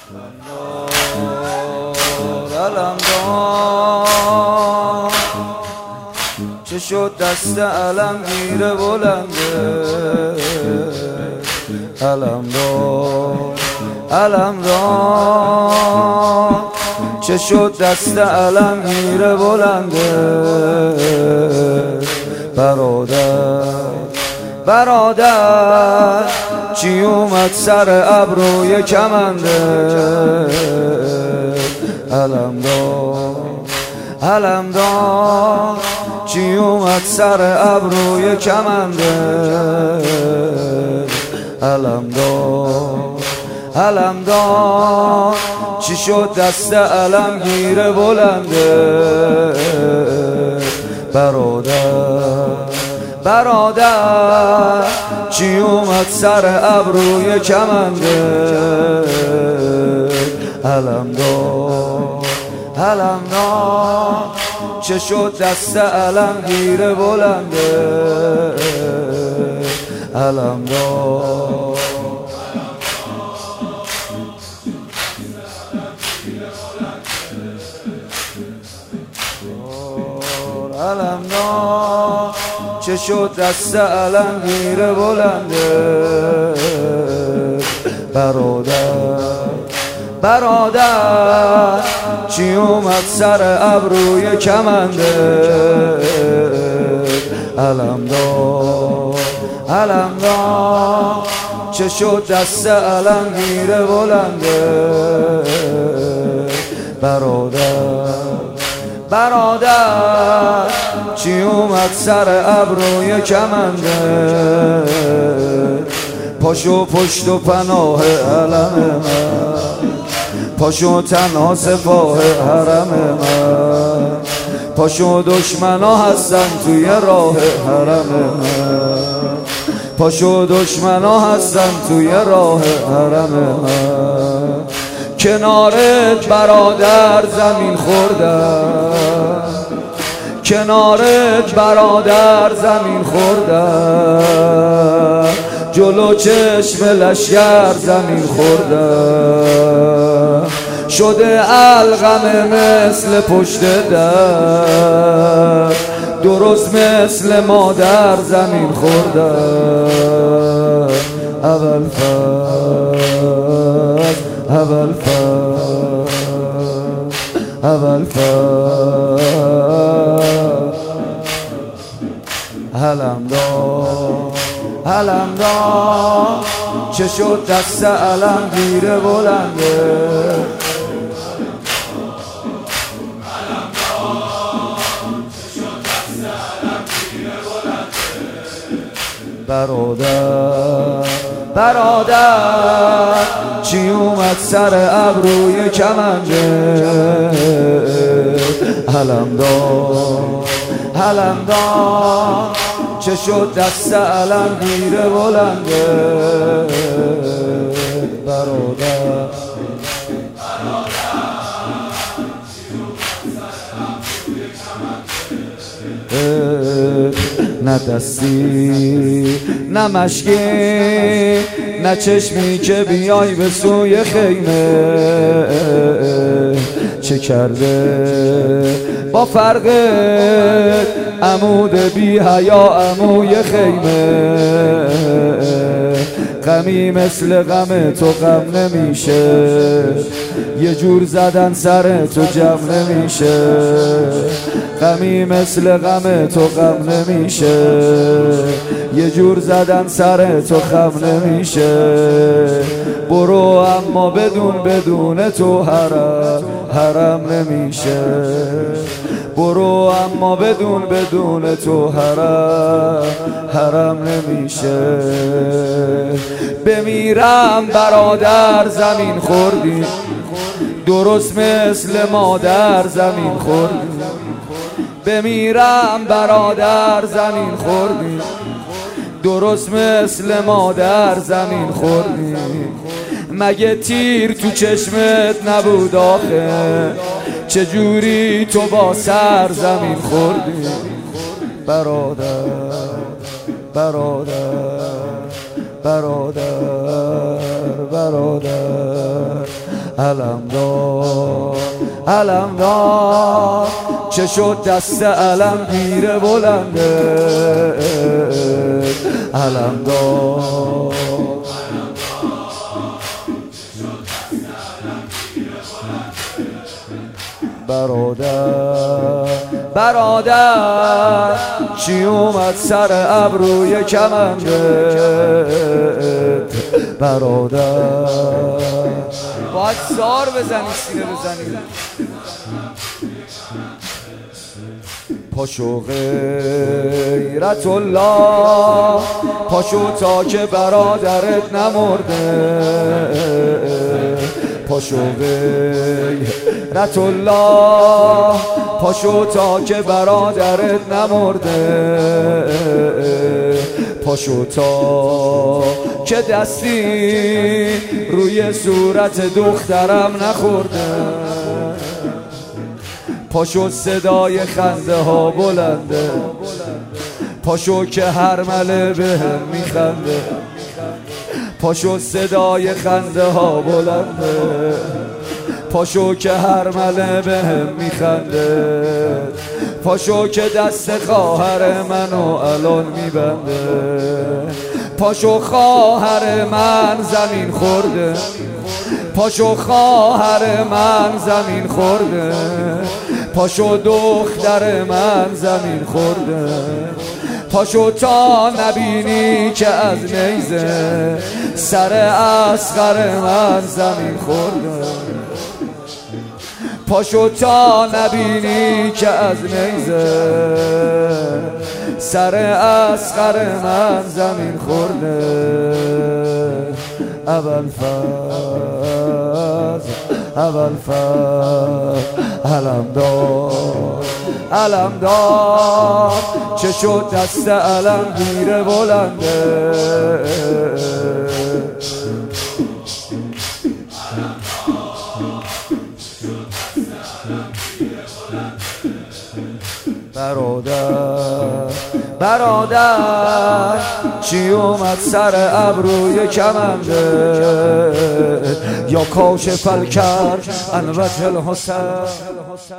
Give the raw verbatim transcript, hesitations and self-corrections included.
علمدار چه شد دست علمگیر بلنده علمدار علمدار چه شد دست علمگیر بلنده برادر برادر چی اومد سر ابروی کمنده علمدار علمدار چی اومد سر ابروی کمنده علمدار علمدار چی شد دست علمگیر بلنده برادر برادر چی اومد سر ابروی کمنده علمدار علمدار چه شد دست علمگیر بلنده علمدار علمدار چه شد دست علمگیر بلنده برادر برادر چی اومد سر ابروی کمنده علمدار علمدار چه شد دست علمگیر بلنده برادر برادر چی اومد سر ابروی کمنده پاشو پشت و پناه علم من پاشو تنها سپاه حرم من پاشو دشمنا هستن توی راه حرم من پاشو دشمنا هستن توی راه حرم من کنارت برادر زمین خوردن کنارت برادر زمین خوردن جلو چشم لشگر زمین خوردن شده علقمه مثل پشت در درست مثل مادر زمین خوردن اول فصل اول فصل اول فصل علمدار علمدار چه شد دست علمگیر بلنده برادر برادر چی اومد سر ابروی کمنده علمدار علمدار چه شد دست علمگیر بلنده برادر نه دستی نه مشکی نه چشمی که بیای به سوی خیمه چه کرده با فرقت عمود بی حیا عموی خیمه غمی مثل غم تو غم نمیشه یه جور زدن سر تو جمع نمیشه غمی مثل غم تو غم نمیشه یه جور زدن سر تو خم نمیشه برو اما بدون بدون تو حرم حرم نمیشه برو اما بدون بدون تو حرم حرم نمیشه بمیرم برادر زمین خوردی درست مثل مادر زمین خوردی بمیرم برادر زمین خوردی درست مثل مادر زمین خوردی مگه تیر تو چشمت نبود آخه چجوری تو با سر زمین خوردی برادر برادر برادر برادر علم دار علم دار چه شد دست علم گیره بلنده علم دار برادر برادر چی اومد سر ابروی کمندت برادر باید زار بزنی سینه بزنی پاشو غیرت الله پاشو تا که برادرت نمرده پاشو غیرت الله پاشو تا که برادرت نمرده پاشو تا که دستی روی صورت دخترم نخورده پاشو صدای خنده ها بلنده پاشو که هر مله به هم میخنده پاشو صدای خنده ها بلنده پاشو که هر مله به هم میخنده پاشو که دست خواهر منو الان میبنده پاشو خواهر من زمین خورده پاشو خواهر من زمین خورده پاشو دختر من زمین خورده پاشو تا نبینی که از نیزه سر اصغر من زمین خورده پاشو تا نبینی که از نیزه سر اصغر من زمین خورده ابوالفضل ابوالفضل علم دار علم دار چه شد دست علم گیره بلنده برادر برادر چی اومد سر ابروی کمنده یا کاشف الکرب عن وجه الحسن